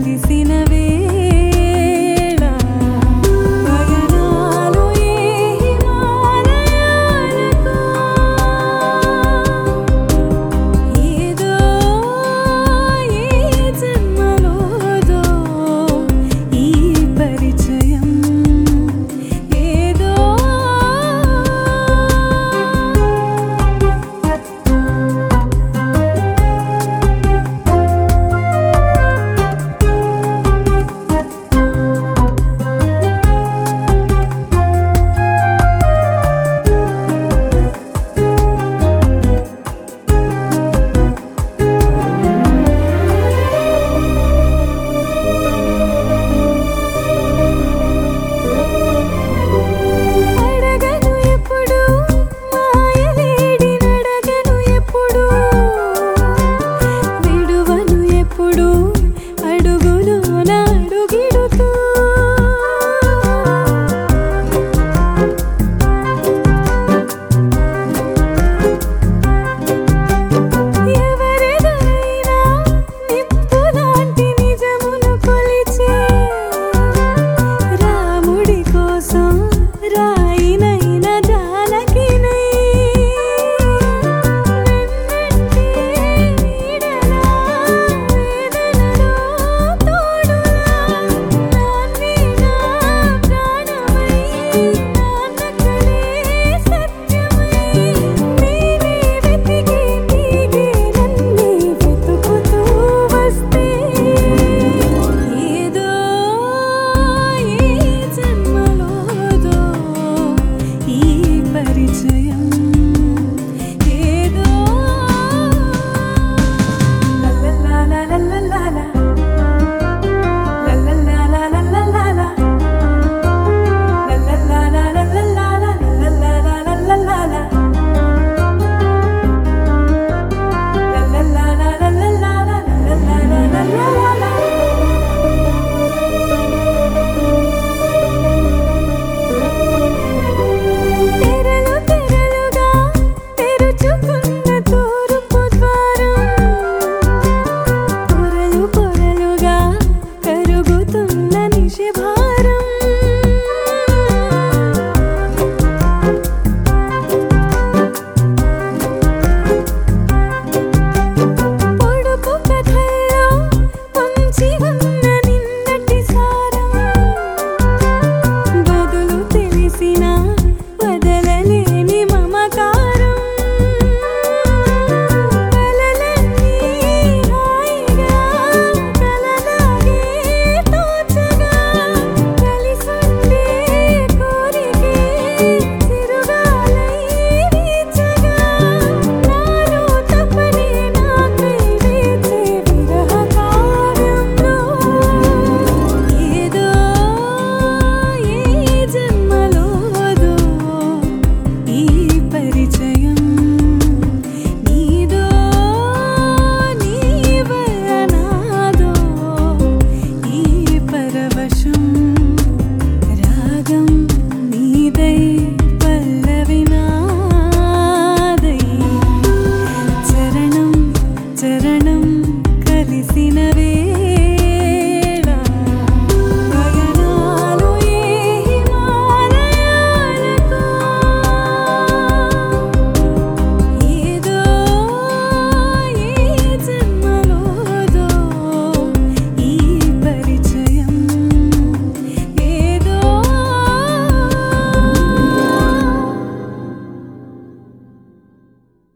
కలిసిన వేళ పయనాలు ఏ హిమాలయాలకు ఏదో ఏ జన్మలోదో ఈ పరిచయం ఏదో అడగను ఎప్పుడు మాయలేడి నడగను ఎప్పుడు విడువను ఎప్పుడు అడుగులోన అడుగిడుతూ ఎవరెదురైనా నిప్పులాంటి నిజమును కొలిచే రాముడి కోసం రాయినైన జానకినై వెన్నంటే నీడలా వేదనలో తోడులా నాన్నేనా ప్రాణమై నాన్నకలే సత్యమై నేనే వెతికి నీగే నన్నే వెతుకుతూ వస్తే ఏదో ఏ జన్మలోదో ఈ పరిచయం ఏదో లల్లలాలలలలాల లల్లలాలలలలాల లల్లలాలలలలాల లల్లలాలలలలాల లల్లలాలలలలాల లల్లలాలలలలాల